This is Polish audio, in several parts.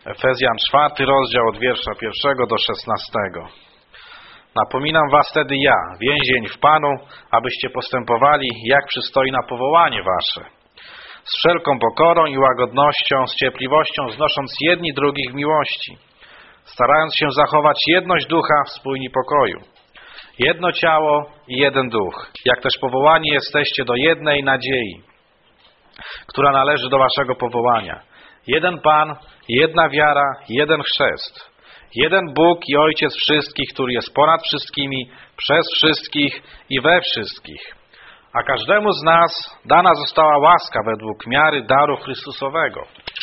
Efezjan 4 rozdział od wiersza 1 do 16. Napominam was tedy ja, więzień w Panu, abyście postępowali, jak przystoi na powołanie wasze. Z wszelką pokorą i łagodnością, z cierpliwością, znosząc jedni drugich w miłości, starając się zachować jedność ducha w spójni pokoju. Jedno ciało i jeden duch, jak też powołani jesteście do jednej nadziei, która należy do waszego powołania. Jeden Pan, jedna wiara, jeden chrzest. Jeden Bóg i Ojciec wszystkich, który jest ponad wszystkimi, przez wszystkich i we wszystkich. A każdemu z nas dana została łaska według miary daru Chrystusowego.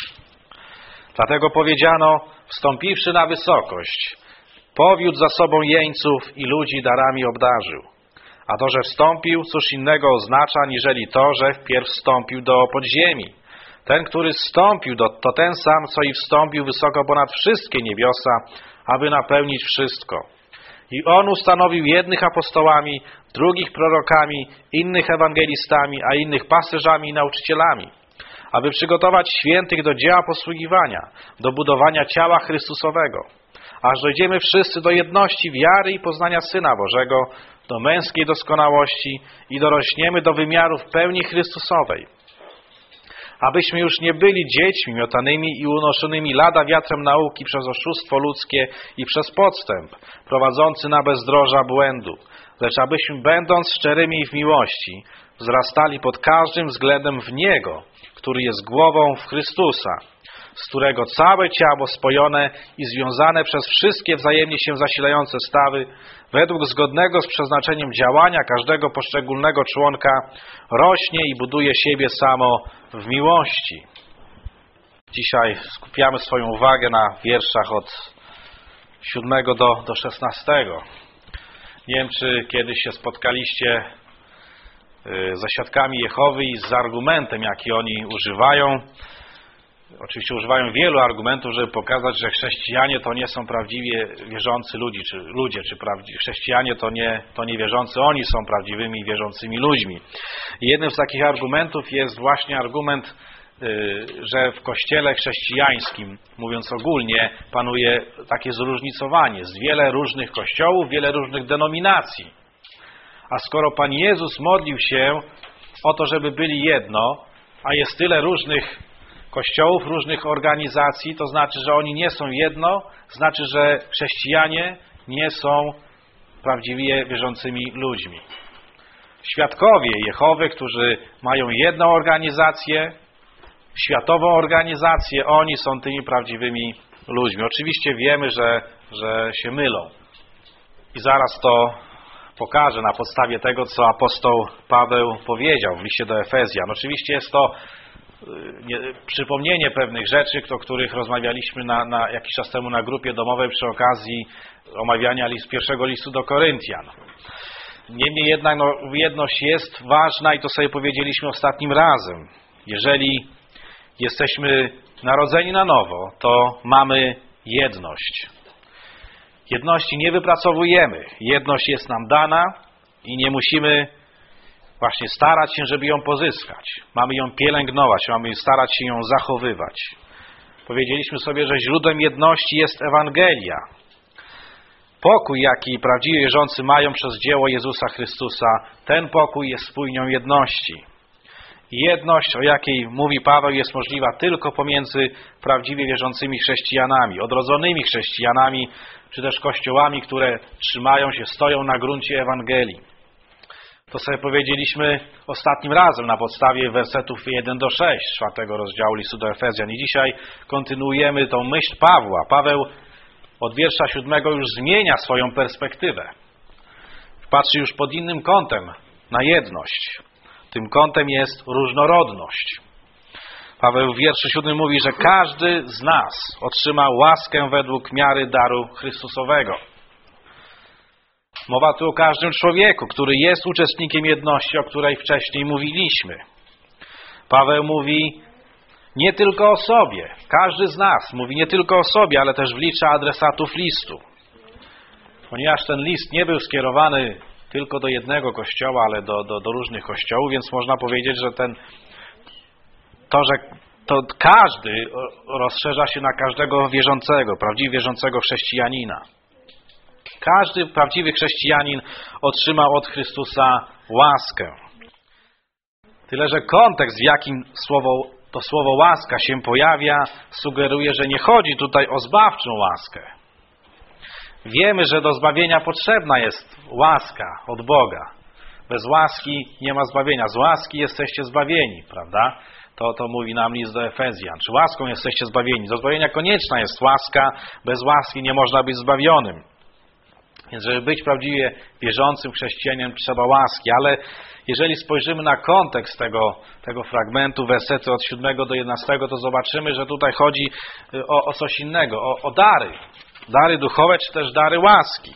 Dlatego powiedziano, wstąpiwszy na wysokość, powiódł za sobą jeńców i ludzi darami obdarzył. A to, że wstąpił, cóż innego oznacza, niżeli to, że wpierw wstąpił do podziemi. Ten, który zstąpił, to ten sam, co i wstąpił wysoko ponad wszystkie niebiosa, aby napełnić wszystko. I On ustanowił jednych apostołami, drugich prorokami, innych ewangelistami, a innych pasterzami i nauczycielami, aby przygotować świętych do dzieła posługiwania, do budowania ciała Chrystusowego, aż dojdziemy wszyscy do jedności wiary i poznania Syna Bożego, do męskiej doskonałości i dorośniemy do wymiarów pełni Chrystusowej. Abyśmy już nie byli dziećmi miotanymi i unoszonymi lada wiatrem nauki przez oszustwo ludzkie i przez podstęp, prowadzący na bezdroża błędu, lecz abyśmy, będąc szczerymi w miłości, wzrastali pod każdym względem w Niego, który jest głową w Chrystusa, z którego całe ciało spojone i związane przez wszystkie wzajemnie się zasilające stawy, według zgodnego z przeznaczeniem działania każdego poszczególnego członka, rośnie i buduje siebie samo w miłości. Dzisiaj skupiamy swoją uwagę na wierszach od 7 do 16. Nie wiem, czy kiedyś się spotkaliście ze świadkami Jehowy i z argumentem, jaki oni używają. Oczywiście używają wielu argumentów, żeby pokazać, że chrześcijanie to nie są prawdziwie wierzący ludzie, czy chrześcijanie to nie wierzący, oni są prawdziwymi wierzącymi ludźmi. I jednym z takich argumentów jest właśnie argument, że w Kościele chrześcijańskim, mówiąc ogólnie, panuje takie zróżnicowanie. Jest wiele różnych kościołów, wiele różnych denominacji. A skoro Pan Jezus modlił się o to, żeby byli jedno, a jest tyle różnych kościołów, różnych organizacji, to znaczy, że oni nie są jedno, znaczy, że chrześcijanie nie są prawdziwie wierzącymi ludźmi. Świadkowie Jehowy, którzy mają jedną organizację, światową organizację, oni są tymi prawdziwymi ludźmi. Oczywiście wiemy, że się mylą. I zaraz to pokażę na podstawie tego, co apostoł Paweł powiedział w liście do Efezjan. Oczywiście jest to przypomnienie pewnych rzeczy, o których rozmawialiśmy na jakiś czas temu na grupie domowej przy okazji omawiania pierwszego listu do Koryntian. Niemniej jednak jedność jest ważna i to sobie powiedzieliśmy ostatnim razem. Jeżeli jesteśmy narodzeni na nowo, to mamy jedność. Jedności nie wypracowujemy. Jedność jest nam dana i nie musimy właśnie starać się, żeby ją pozyskać. Mamy ją pielęgnować, mamy starać się ją zachowywać. Powiedzieliśmy sobie, że źródłem jedności jest Ewangelia. Pokój, jaki prawdziwi wierzący mają przez dzieło Jezusa Chrystusa, ten pokój jest spójnią jedności. Jedność, o jakiej mówi Paweł, jest możliwa tylko pomiędzy prawdziwie wierzącymi chrześcijanami, odrodzonymi chrześcijanami, czy też kościołami, które trzymają się, stoją na gruncie Ewangelii. To sobie powiedzieliśmy ostatnim razem na podstawie wersetów 1 do 6 4 rozdziału listu do Efezjan. I dzisiaj kontynuujemy tą myśl Pawła. Paweł od wiersza 7 już zmienia swoją perspektywę. Patrzy już pod innym kątem na jedność. Tym kątem jest różnorodność. Paweł w wierszu 7 mówi, że każdy z nas otrzyma łaskę według miary daru Chrystusowego. Mowa tu o każdym człowieku, który jest uczestnikiem jedności, o której wcześniej mówiliśmy. Paweł mówi nie tylko o sobie. Każdy z nas mówi nie tylko o sobie, ale też wlicza adresatów listu. Ponieważ ten list nie był skierowany tylko do jednego kościoła, ale do różnych kościołów, więc można powiedzieć, że że to każdy rozszerza się na każdego wierzącego, prawdziwie wierzącego chrześcijanina. Każdy prawdziwy chrześcijanin otrzymał od Chrystusa łaskę. Tyle, że kontekst, w jakim to słowo łaska się pojawia, sugeruje, że nie chodzi tutaj o zbawczą łaskę. Wiemy, że do zbawienia potrzebna jest łaska od Boga. Bez łaski nie ma zbawienia. Z łaski jesteście zbawieni, prawda? To mówi nam list do Efezjan. Czy łaską jesteście zbawieni? Do zbawienia konieczna jest łaska. Bez łaski nie można być zbawionym. Więc żeby być prawdziwie wierzącym chrześcijaninem, trzeba łaski. Ale jeżeli spojrzymy na kontekst tego fragmentu, wersety od 7 do 11, to zobaczymy, że tutaj chodzi o coś innego, o dary. Dary duchowe, czy też dary łaski.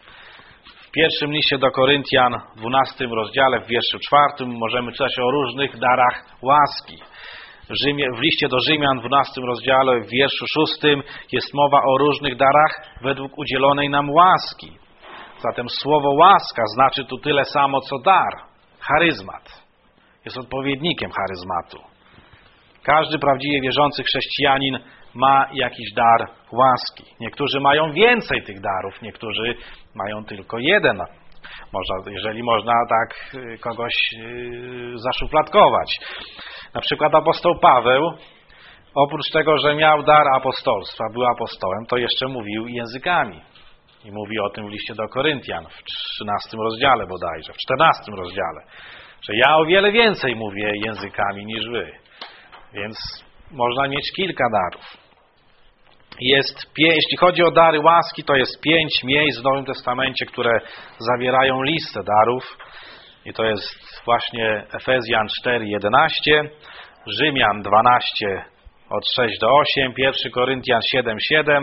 W pierwszym liście do Koryntian, w 12 rozdziale, w wierszu 4, możemy czytać o różnych darach łaski. W liście do Rzymian, w 12 rozdziale, w wierszu 6 jest mowa o różnych darach według udzielonej nam łaski. Zatem słowo łaska znaczy tu tyle samo, co dar. Charyzmat. Jest odpowiednikiem charyzmatu. Każdy prawdziwie wierzący chrześcijanin ma jakiś dar łaski. Niektórzy mają więcej tych darów, niektórzy mają tylko jeden. Jeżeli można tak kogoś zaszufladkować. Na przykład apostoł Paweł, oprócz tego, że miał dar apostolstwa, był apostołem, to jeszcze mówił językami. I mówi o tym w liście do Koryntian, w 13 rozdziale bodajże, w 14 rozdziale, że ja o wiele więcej mówię językami niż wy. Więc można mieć kilka darów. Jeśli chodzi o dary łaski, to jest 5 miejsc w Nowym Testamencie, które zawierają listę darów. I to jest właśnie Efezjan 4:11, Rzymian 12 od 6 do 8, 1 Koryntian 7:7,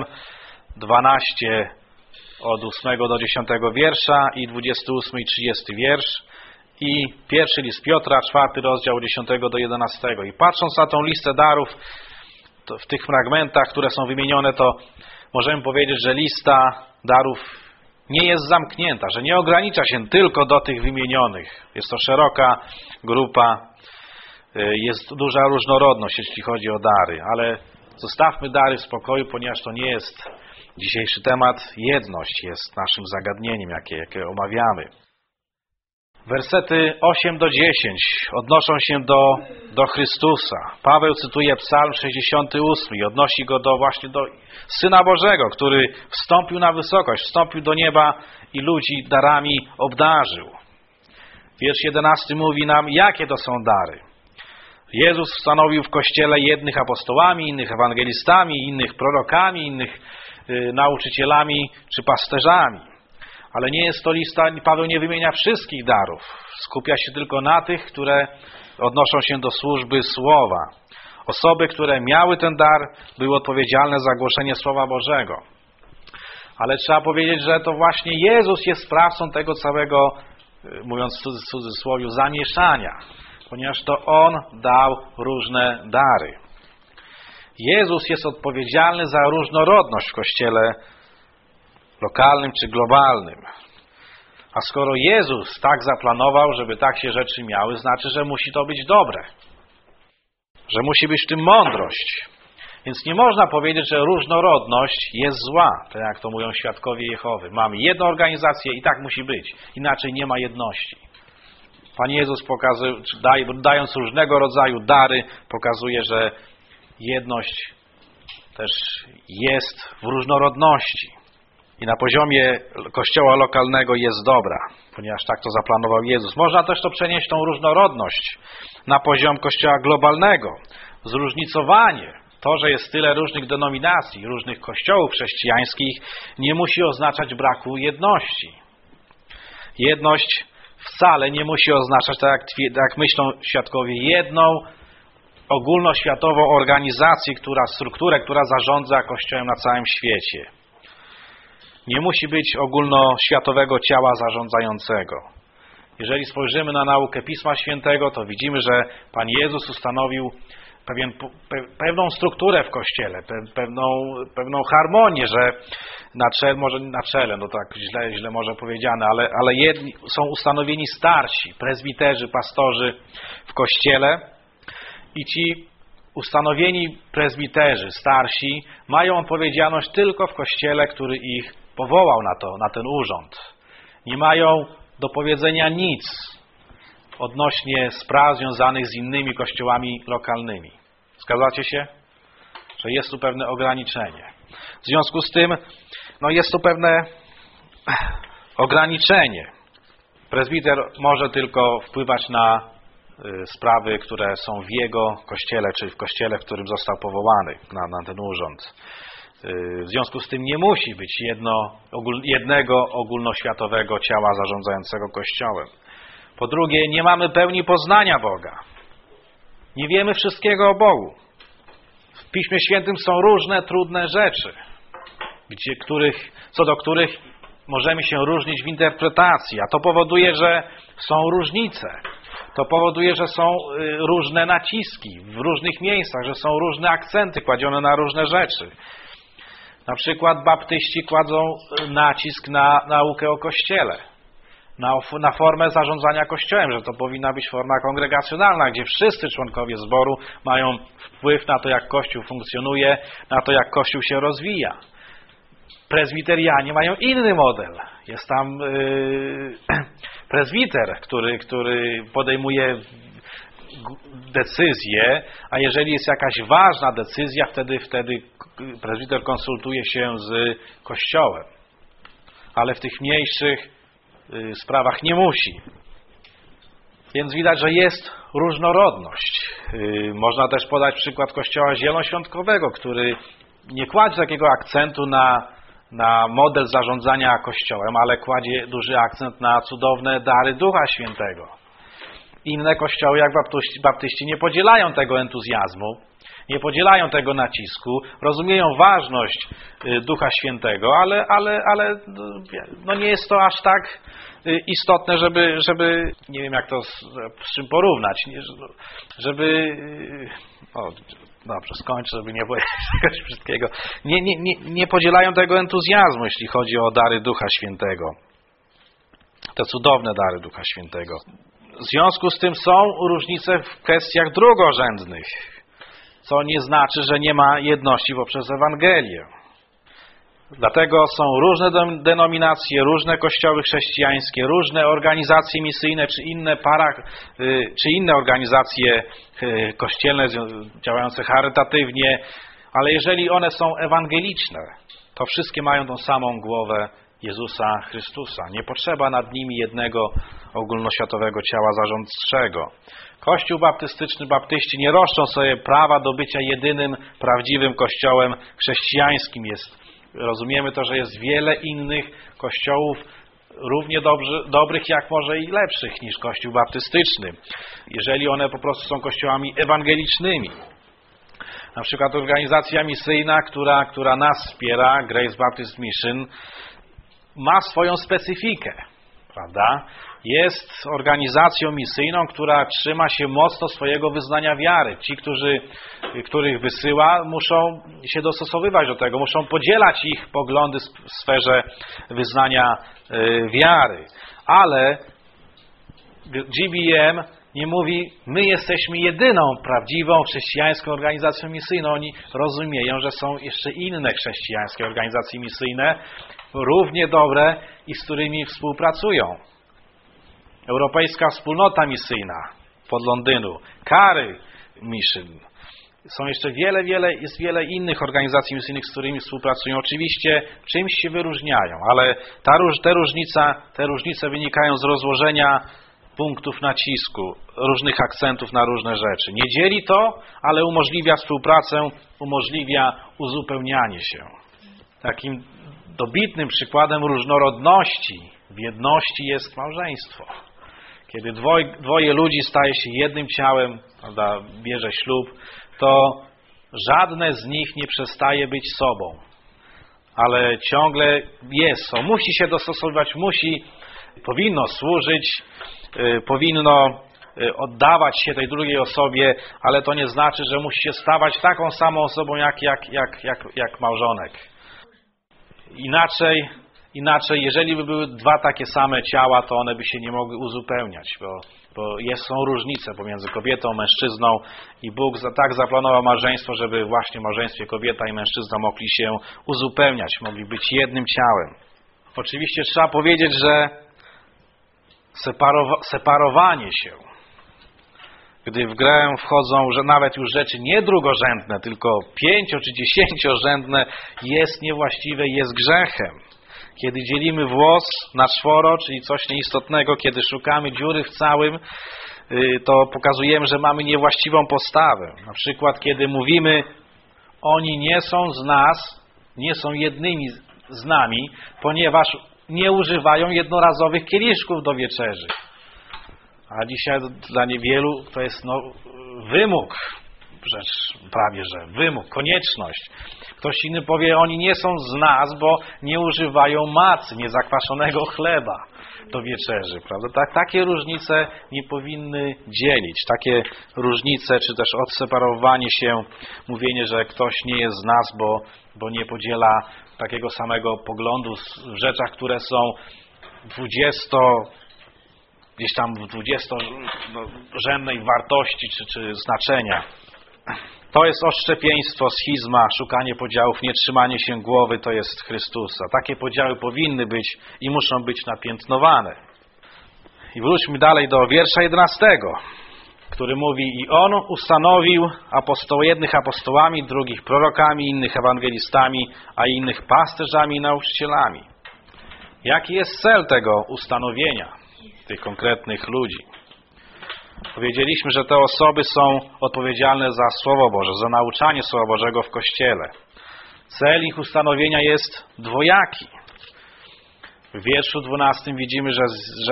12 od 8 do 10 wiersza i 28 i 30 wiersz. I pierwszy list Piotra, 4 rozdział 10 do 11. I patrząc na tą listę darów, to w tych fragmentach, które są wymienione, to możemy powiedzieć, że lista darów nie jest zamknięta, że nie ogranicza się tylko do tych wymienionych. Jest to szeroka grupa, jest duża różnorodność, jeśli chodzi o dary, ale zostawmy dary w spokoju, ponieważ to nie jest dzisiejszy temat. Jedność jest naszym zagadnieniem, jakie omawiamy. Wersety 8 do 10 odnoszą się do Chrystusa. Paweł cytuje Psalm 68 i odnosi go właśnie do Syna Bożego, który wstąpił na wysokość, wstąpił do nieba i ludzi darami obdarzył. Wiersz 11 mówi nam, jakie to są dary. Jezus ustanowił w Kościele jednych apostołami, innych ewangelistami, innych prorokami, innych nauczycielami czy pasterzami. Ale nie jest to lista, Paweł nie wymienia wszystkich darów. Skupia się tylko na tych, które odnoszą się do służby Słowa. Osoby, które miały ten dar, były odpowiedzialne za głoszenie Słowa Bożego. Ale trzeba powiedzieć, że to właśnie Jezus jest sprawcą tego całego, mówiąc w cudzysłowie, zamieszania. Ponieważ to On dał różne dary. Jezus jest odpowiedzialny za różnorodność w Kościele lokalnym czy globalnym. A skoro Jezus tak zaplanował, żeby tak się rzeczy miały, znaczy, że musi to być dobre. Że musi być w tym mądrość. Więc nie można powiedzieć, że różnorodność jest zła, tak jak to mówią świadkowie Jehowy. Mamy jedną organizację i tak musi być. Inaczej nie ma jedności. Pan Jezus dając różnego rodzaju dary, pokazuje, że jedność też jest w różnorodności. I na poziomie kościoła lokalnego jest dobra, ponieważ tak to zaplanował Jezus. Można też to przenieść, tą różnorodność, na poziom kościoła globalnego. Zróżnicowanie, to, że jest tyle różnych denominacji, różnych kościołów chrześcijańskich, nie musi oznaczać braku jedności. Jedność wcale nie musi oznaczać, tak jak myślą świadkowie, jedną ogólnoświatową organizację, strukturę, która zarządza Kościołem na całym świecie. Nie musi być ogólnoświatowego ciała zarządzającego. Jeżeli spojrzymy na naukę Pisma Świętego, to widzimy, że Pan Jezus ustanowił pewną strukturę w Kościele, pewną harmonię, że może na czele, no tak źle może powiedziane, ale jedni są ustanowieni starsi, prezbiterzy, pastorzy w Kościele i ci ustanowieni prezbiterzy, starsi, mają odpowiedzialność tylko w Kościele, który ich powołał na ten urząd. Nie mają do powiedzenia nic odnośnie spraw związanych z innymi kościołami lokalnymi. Zgadzacie się? Że jest tu pewne ograniczenie. W związku z tym, jest tu pewne ograniczenie. Prezbiter może tylko wpływać na sprawy, które są w jego kościele, czyli w kościele, w którym został powołany na ten urząd. W związku z tym nie musi być jednego ogólnoświatowego ciała zarządzającego Kościołem. Po drugie, nie mamy pełni poznania Boga. Nie wiemy wszystkiego o Bogu. W Piśmie Świętym są różne trudne rzeczy, co do których możemy się różnić w interpretacji, a to powoduje, że są różnice. To powoduje, że są różne naciski w różnych miejscach, że są różne akcenty kładzione na różne rzeczy. Na przykład baptyści kładzą nacisk na naukę o Kościele, na formę zarządzania Kościołem, że to powinna być forma kongregacjonalna, gdzie wszyscy członkowie zboru mają wpływ na to, jak Kościół funkcjonuje, na to, jak Kościół się rozwija. Prezbiterianie mają inny model. Jest tam prezbiter, który podejmuje decyzję, a jeżeli jest jakaś ważna decyzja, wtedy prezbiter konsultuje się z Kościołem. Ale w tych mniejszych sprawach nie musi. Więc widać, że jest różnorodność. Można też podać przykład Kościoła Zielonoświątkowego, który nie kładzie takiego akcentu na model zarządzania Kościołem, ale kładzie duży akcent na cudowne dary Ducha Świętego. Inne kościoły, jak baptyści, nie podzielają tego entuzjazmu, nie podzielają tego nacisku, rozumieją ważność Ducha Świętego, ale nie jest to aż tak istotne, żeby nie wiem jak to z czym porównać, dobrze, skończę, żeby nie było czegoś wszystkiego. Nie podzielają tego entuzjazmu, jeśli chodzi o dary Ducha Świętego. Te cudowne dary Ducha Świętego. W związku z tym są różnice w kwestiach drugorzędnych, co nie znaczy, że nie ma jedności poprzez Ewangelię. Dlatego są różne denominacje, różne kościoły chrześcijańskie, różne organizacje misyjne, czy inne organizacje kościelne działające charytatywnie, ale jeżeli one są ewangeliczne, to wszystkie mają tą samą głowę Jezusa Chrystusa. Nie potrzeba nad nimi jednego ogólnoświatowego ciała zarządczego. Kościół baptystyczny, baptyści nie roszczą sobie prawa do bycia jedynym prawdziwym kościołem chrześcijańskim. Rozumiemy to, że jest wiele innych kościołów równie dobrych, jak może i lepszych niż Kościół baptystyczny, jeżeli one po prostu są kościołami ewangelicznymi. Na przykład organizacja misyjna, która nas wspiera, Grace Baptist Mission, ma swoją specyfikę, prawda? Jest organizacją misyjną, która trzyma się mocno swojego wyznania wiary. Ci, których wysyła, muszą się dostosowywać do tego, muszą podzielać ich poglądy w sferze wyznania wiary. Ale GBM nie mówi, my jesteśmy jedyną prawdziwą chrześcijańską organizacją misyjną. Oni rozumieją, że są jeszcze inne chrześcijańskie organizacje misyjne, równie dobre i z którymi współpracują. Europejska Wspólnota Misyjna pod Londynu, Cary Mission. Są jeszcze wiele innych organizacji misyjnych, z którymi współpracują. Oczywiście czymś się wyróżniają, ale te różnice wynikają z rozłożenia punktów nacisku, różnych akcentów na różne rzeczy. Nie dzieli to, ale umożliwia współpracę, umożliwia uzupełnianie się. Takim dobitnym przykładem różnorodności w jedności jest małżeństwo. Kiedy dwoje ludzi staje się jednym ciałem, prawda, bierze ślub, to żadne z nich nie przestaje być sobą. Ale ciągle jest. Musi się dostosowywać, powinno służyć, powinno oddawać się tej drugiej osobie, ale to nie znaczy, że musi się stawać taką samą osobą jak małżonek. Inaczej, jeżeli by były dwa takie same ciała, to one by się nie mogły uzupełniać, bo bo są różnice pomiędzy kobietą, mężczyzną i Bóg tak zaplanował małżeństwo, żeby właśnie w małżeństwie kobieta i mężczyzna mogli się uzupełniać, mogli być jednym ciałem. Oczywiście trzeba powiedzieć, że separowanie się, gdy w grę wchodzą że nawet już rzeczy nie drugorzędne, tylko 5- czy 10-rzędne, jest niewłaściwe i jest grzechem. Kiedy dzielimy włos na czworo, czyli coś nieistotnego, kiedy szukamy dziury w całym, to pokazujemy, że mamy niewłaściwą postawę. Na przykład, kiedy mówimy, oni nie są z nas, nie są jednymi z nami, ponieważ nie używają jednorazowych kieliszków do wieczerzy. A dzisiaj dla niewielu to jest wymóg, rzecz prawie że wymóg, konieczność. Ktoś inny powie, oni nie są z nas, bo nie używają macy, niezakwaszonego chleba do wieczerzy, prawda? Takie różnice nie powinny dzielić. Takie różnice, czy też odseparowanie się, mówienie, że ktoś nie jest z nas, bo nie podziela takiego samego poglądu w rzeczach, które są gdzieś tam w 20-rzędnej wartości czy znaczenia. To jest odszczepieństwo, schizma, szukanie podziałów, nietrzymanie się głowy, to jest Chrystusa. Takie podziały powinny być i muszą być napiętnowane. I wróćmy dalej do wiersza 11, który mówi: i On ustanowił jednych apostołami, drugich prorokami, innych ewangelistami, a innych pasterzami i nauczycielami. Jaki jest cel tego ustanowienia tych konkretnych ludzi? Powiedzieliśmy, że te osoby są odpowiedzialne za Słowo Boże, za nauczanie Słowa Bożego w Kościele. Cel ich ustanowienia jest dwojaki. W wierszu 12 widzimy, że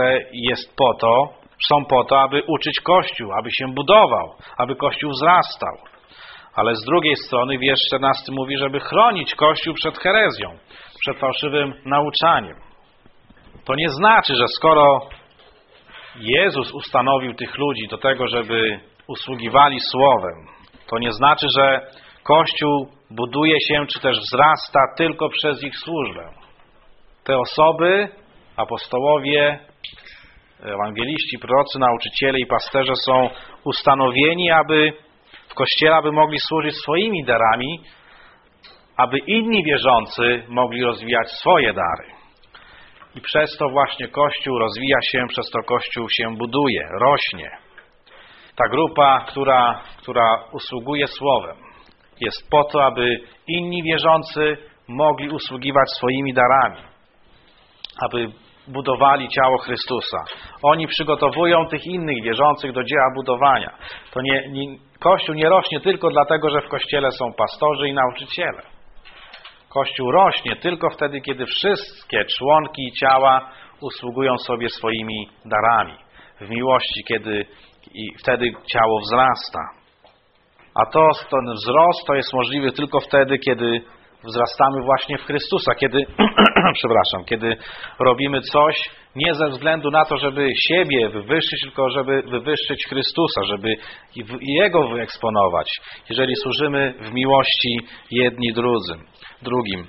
są po to, aby uczyć Kościół, aby się budował, aby Kościół wzrastał. Ale z drugiej strony wiersz 14 mówi, żeby chronić Kościół przed herezją, przed fałszywym nauczaniem. To nie znaczy, że skoro Jezus ustanowił tych ludzi do tego, żeby usługiwali Słowem, to nie znaczy, że Kościół buduje się, czy też wzrasta tylko przez ich służbę. Te osoby, apostołowie, ewangeliści, prorocy, nauczyciele i pasterze są ustanowieni, aby w Kościele, aby mogli służyć swoimi darami, aby inni wierzący mogli rozwijać swoje dary. I przez to właśnie Kościół rozwija się, przez to Kościół się buduje, rośnie. Ta grupa, która usługuje Słowem, jest po to, aby inni wierzący mogli usługiwać swoimi darami, aby budowali ciało Chrystusa. Oni przygotowują tych innych wierzących do dzieła budowania. Kościół nie rośnie tylko dlatego, że w Kościele są pastorzy i nauczyciele. Kościół rośnie tylko wtedy, kiedy wszystkie członki ciała usługują sobie swoimi darami. W miłości, i wtedy ciało wzrasta. A ten wzrost to jest możliwy tylko wtedy, kiedy wzrastamy właśnie w Chrystusa, kiedy robimy coś nie ze względu na to, żeby siebie wywyższyć, tylko żeby wywyższyć Chrystusa, żeby Jego wyeksponować, jeżeli służymy w miłości jedni drugim.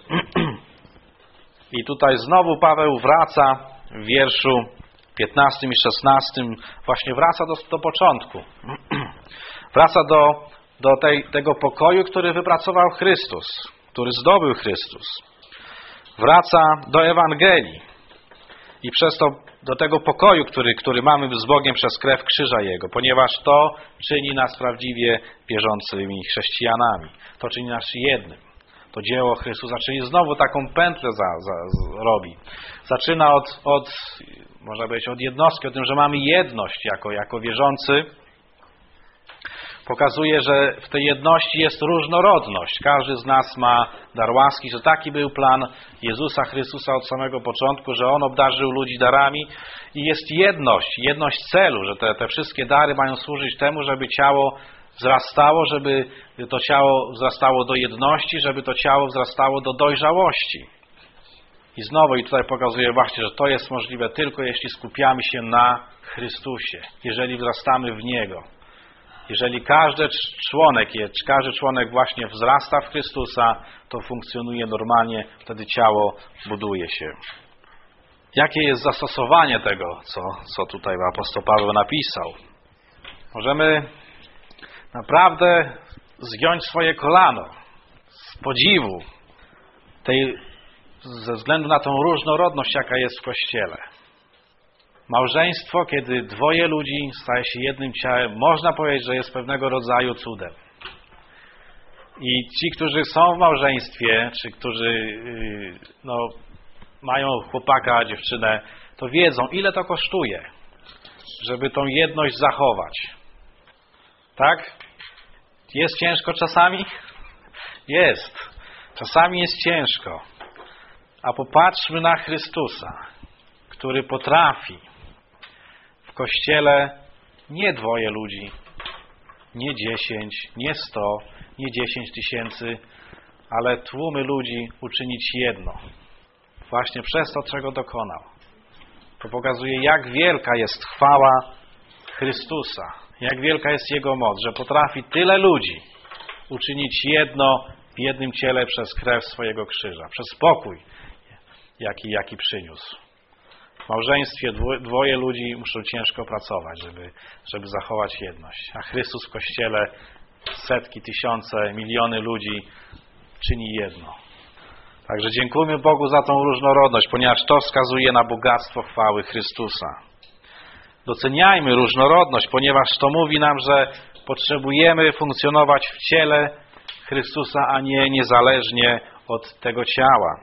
I tutaj znowu Paweł wraca w wierszu 15 i 16, właśnie wraca do początku. Wraca do tego pokoju, który wypracował Chrystus, który zdobył Chrystus. Wraca do Ewangelii i przez to do tego pokoju, który mamy z Bogiem przez krew krzyża Jego, ponieważ to czyni nas prawdziwie wierzącymi chrześcijanami. To czyni nas jednym. To dzieło Chrystusa, czyli znowu taką pętlę robi. Zaczyna można powiedzieć, od jednostki, o tym, że mamy jedność jako wierzący. Pokazuje, że w tej jedności jest różnorodność. Każdy z nas ma dar łaski, że taki był plan Jezusa Chrystusa od samego początku, że On obdarzył ludzi darami i jest jedność celu, że te wszystkie dary mają służyć temu, żeby ciało wzrastało, żeby to ciało wzrastało do jedności, żeby to ciało wzrastało do dojrzałości. I znowu tutaj pokazuje właśnie, że to jest możliwe tylko jeśli skupiamy się na Chrystusie, jeżeli wzrastamy w Niego. Jeżeli każdy członek właśnie wzrasta w Chrystusa, to funkcjonuje normalnie, wtedy ciało buduje się. Jakie jest zastosowanie tego, co tutaj apostoł Paweł napisał? Możemy naprawdę zgiąć swoje kolano z podziwu ze względu na tą różnorodność, jaka jest w Kościele. Małżeństwo, kiedy dwoje ludzi staje się jednym ciałem, można powiedzieć, że jest pewnego rodzaju cudem. I ci, którzy są w małżeństwie, czy którzy mają chłopaka, dziewczynę, to wiedzą, ile to kosztuje, żeby tą jedność zachować. Tak? Jest ciężko czasami? Jest. Czasami jest ciężko. A popatrzmy na Chrystusa, który potrafi w Kościele nie dwoje ludzi, nie 10, nie 100, nie 10 000, ale tłumy ludzi uczynić jedno. Właśnie przez to, czego dokonał. To pokazuje, jak wielka jest chwała Chrystusa, jak wielka jest Jego moc, że potrafi tyle ludzi uczynić jedno w jednym ciele przez krew swojego krzyża, przez pokój, jaki przyniósł. W małżeństwie dwoje ludzi muszą ciężko pracować, żeby zachować jedność. A Chrystus w Kościele setki, tysiące, miliony ludzi czyni jedno. Także dziękujmy Bogu za tą różnorodność, ponieważ to wskazuje na bogactwo chwały Chrystusa. Doceniajmy różnorodność, ponieważ to mówi nam, że potrzebujemy funkcjonować w ciele Chrystusa, a nie niezależnie od tego ciała.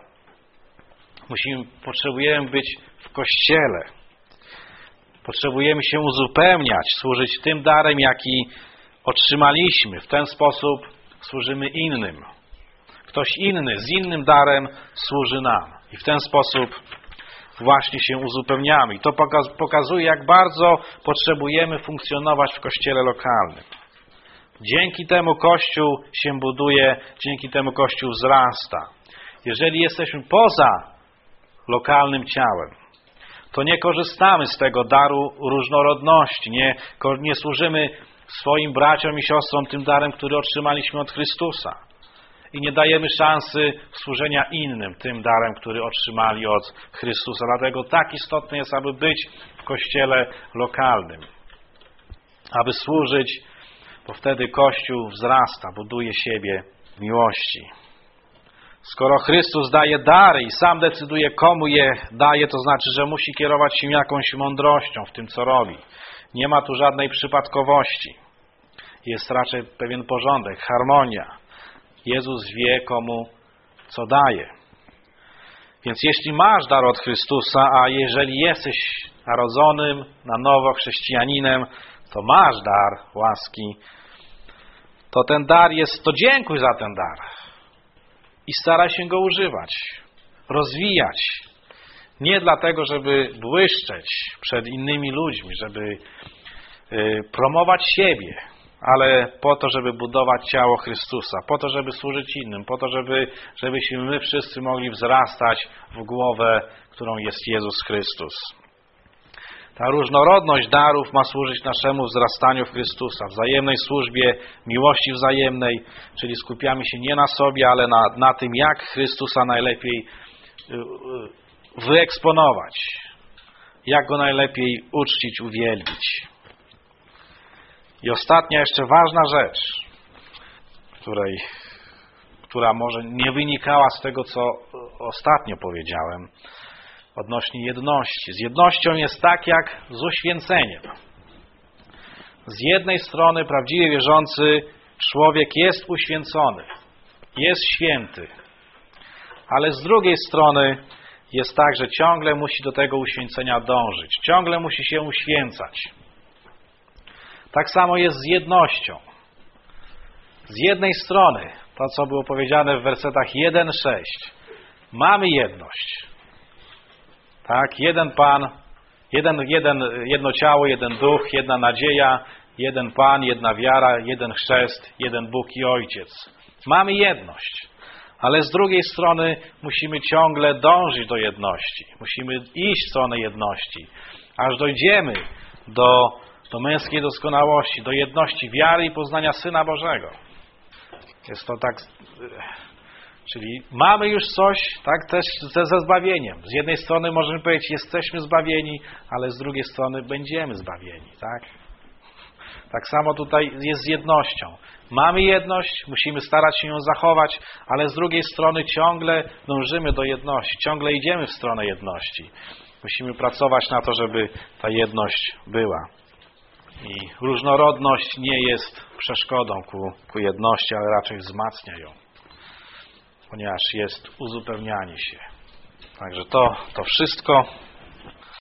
Potrzebujemy być w Kościele. Potrzebujemy się uzupełniać, służyć tym darem, jaki otrzymaliśmy. W ten sposób służymy innym. Ktoś inny z innym darem służy nam. I w ten sposób właśnie się uzupełniamy. I to pokazuje, jak bardzo potrzebujemy funkcjonować w Kościele lokalnym. Dzięki temu Kościół się buduje, dzięki temu Kościół wzrasta. Jeżeli jesteśmy poza lokalnym ciałem, to nie korzystamy z tego daru różnorodności, nie służymy swoim braciom i siostrom tym darem, który otrzymaliśmy od Chrystusa. I nie dajemy szansy służenia innym tym darem, który otrzymali od Chrystusa. Dlatego tak istotne jest, aby być w Kościele lokalnym. Aby służyć, bo wtedy Kościół wzrasta, buduje siebie w miłości. Skoro Chrystus daje dary i sam decyduje, komu je daje, to znaczy, że musi kierować się jakąś mądrością w tym, co robi. Nie ma tu żadnej przypadkowości. Jest raczej pewien porządek, harmonia. Jezus wie, komu co daje. Więc jeśli masz dar od Chrystusa, a jeżeli jesteś narodzonym na nowo chrześcijaninem, to masz dar łaski, to ten dar jest, to dziękuj za ten dar. I staraj się go używać, rozwijać. Nie dlatego, żeby błyszczeć przed innymi ludźmi, żeby promować siebie, ale po to, żeby budować ciało Chrystusa, po to, żeby służyć innym, po to, żebyśmy my wszyscy mogli wzrastać w głowę, którą jest Jezus Chrystus. Ta różnorodność darów ma służyć naszemu wzrastaniu w Chrystusa, wzajemnej służbie, miłości wzajemnej, czyli skupiamy się nie na sobie, ale na tym, jak Chrystusa najlepiej wyeksponować, jak Go najlepiej uczcić, uwielbić. I ostatnia jeszcze ważna rzecz, która może nie wynikała z tego, co ostatnio powiedziałem, odnośnie jedności. Z jednością jest tak jak z uświęceniem. Z jednej strony prawdziwie wierzący człowiek jest uświęcony, jest święty, ale z drugiej strony jest tak, że ciągle musi do tego uświęcenia dążyć, ciągle musi się uświęcać. Tak samo jest z jednością. Z jednej strony, to co było powiedziane w wersetach 1-6, mamy jedność. Tak, jeden Pan, jedno ciało, jeden duch, jedna nadzieja, jeden Pan, jedna wiara, jeden chrzest, jeden Bóg i Ojciec. Mamy jedność, ale z drugiej strony musimy ciągle dążyć do jedności. Musimy iść w stronę jedności, aż dojdziemy do męskiej doskonałości, do jedności wiary i poznania Syna Bożego. Jest to tak Czyli mamy już coś, tak, też ze zbawieniem. Z jednej strony możemy powiedzieć, jesteśmy zbawieni, ale z drugiej strony będziemy zbawieni, tak? Tak samo tutaj jest z jednością. Mamy jedność, musimy starać się ją zachować, ale z drugiej strony ciągle dążymy do jedności, ciągle idziemy w stronę jedności. Musimy pracować na to, żeby ta jedność była. I różnorodność nie jest przeszkodą ku jedności, ale raczej wzmacnia ją, ponieważ jest uzupełnianie się. Także to wszystko.